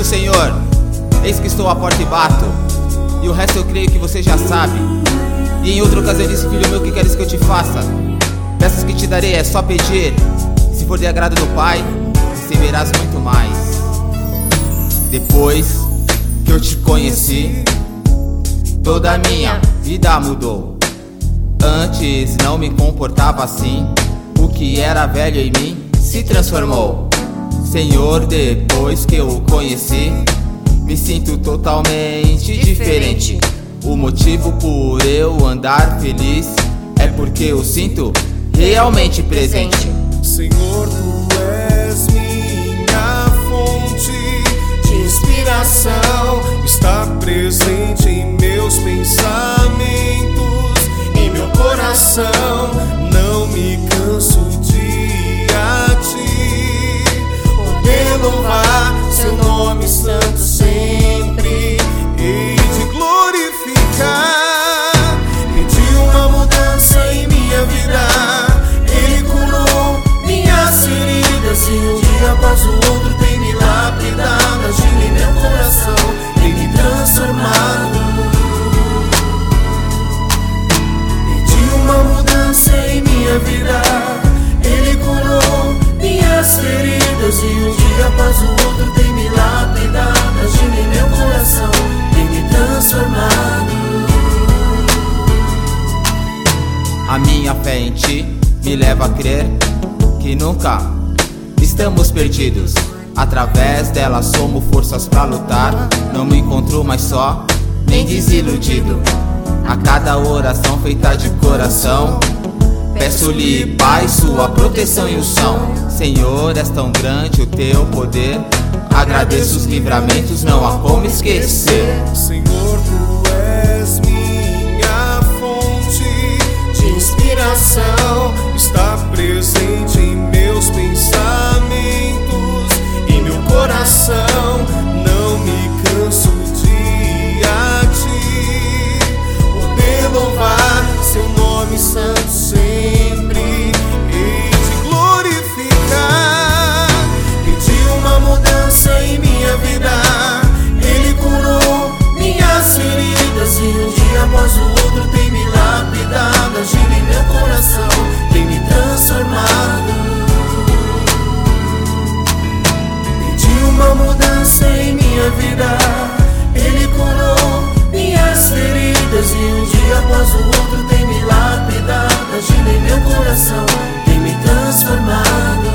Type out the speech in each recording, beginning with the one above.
Senhor, eis que estou à porta e bato. E o resto eu creio que você já sabe. E em outra ocasião disse: filho meu, que queres que eu te faça? Peças que te darei, é só pedir. Se for de agrado do Pai, receberás muito mais. Depois que eu te conheci, toda a minha vida mudou. Antes não me comportava assim. O que era velho em mim se transformou. Senhor, depois que eu o conheci, me sinto totalmente diferente. O motivo por eu andar feliz é porque eu sinto realmente presente. Senhor, tu és minha fonte de inspiração. Está presente em meus pensamentos, em meu coração. Não me canso de a ti poder louvar seu nome santo sempre. Hei de glorificar. Pedi uma mudança em minha vida. Ele curou minhas feridas e um dia após o outro tem me lapidado, agindo em meu coração, tem me transformado. Pedi uma mudança em minha vida. Ele curou minhas feridas e um dia após o outro tem me lapidado, agindo em meu coração, tem me transformado. A minha fé em ti me leva a crer que nunca estamos perdidos. Através dela somos forças pra lutar. Não me encontro mais só, nem desiludido. A cada oração feita de coração, peço-lhe, Pai, sua proteção e unção. Senhor, és tão grande o teu poder. Agradeço os livramentos, não há como esquecer. Senhor, tu és minha fonte de inspiração. Está presente em meus pensamentos, em meu coração. Não me canso de a ti poder louvar seu nome santo sempre. Hei de glorificar. Pedi uma mudança em minha vida. Ele curou minhas feridas e um dia após o outro tem me lapidado, agindo em meu coração, tem me transformado. Pedi uma mudança em minha vida. Ele curou minhas feridas e um dia após o outro tem me lapidado, agindo em meu coração, tem me transformado.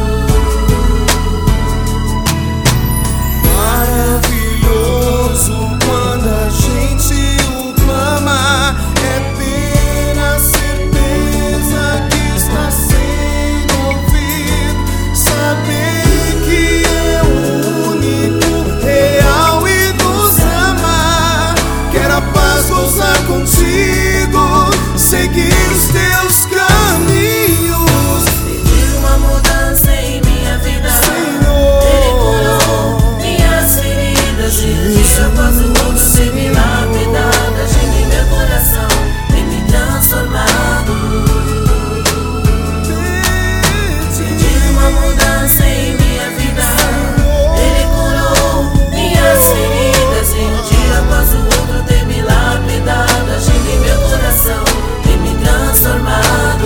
Maravilhoso quando a gente o clama, é ter a certeza que está sendo ouvido, saber que é o único, real e nos ama. Quero a paz, gozar contigo, seguir os teus caminhos. Pedi uma mudança em minha vida. Senhor, Ele curou minhas feridas e um dia após o outro tem me lapidado, agindo em meu coração, tem me transformado. Pedi uma mudança em minha vida. Ele curou minhas feridas e um dia após o outro tem me lapidado, agindo em meu coração, tem me transformado.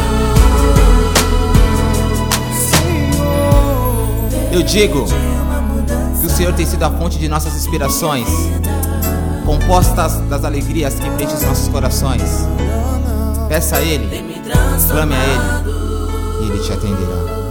Eu digo que o Senhor tem sido a fonte de nossas inspirações, compostas das alegrias que preenchem os nossos corações. Peça a Ele, clame a Ele, e Ele te atenderá.